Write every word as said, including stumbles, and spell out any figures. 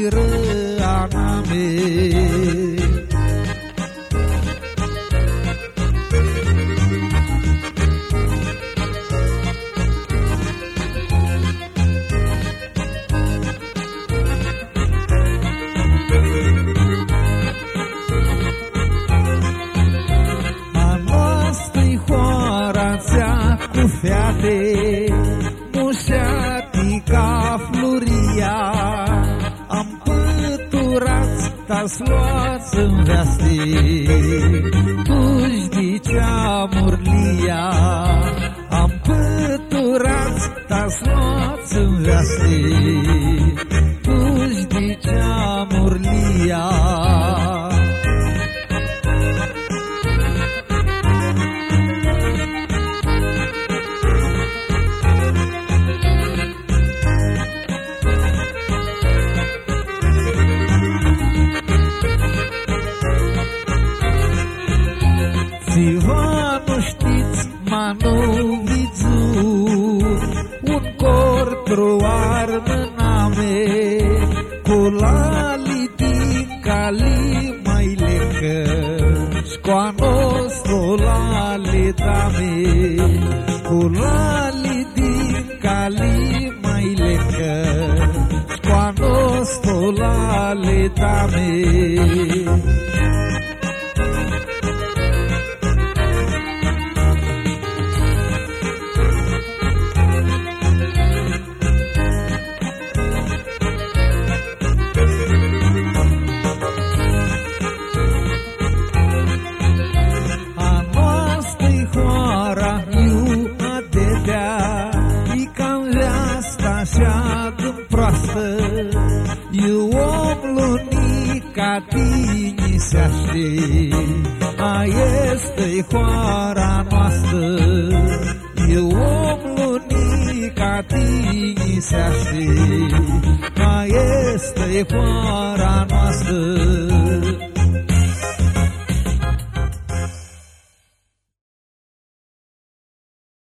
răaname. Cu fiate, mușeati ca floria, am păturați, ta-s luați în veaste, tu-și dicea murlia, am păturați, ta-s luați în veaste, tu-și dicea murlia. Ziva nu știți, Manovițu, un cortru armâname, cu lali din cali mai lecă, scoanostul lali dame, cu lali din cali mai lecă, scoanostul lali dame. Eu om lunica tine se aștept, a este hoara noastră. Eu om lunica tine se aștept, a este hoara noastră.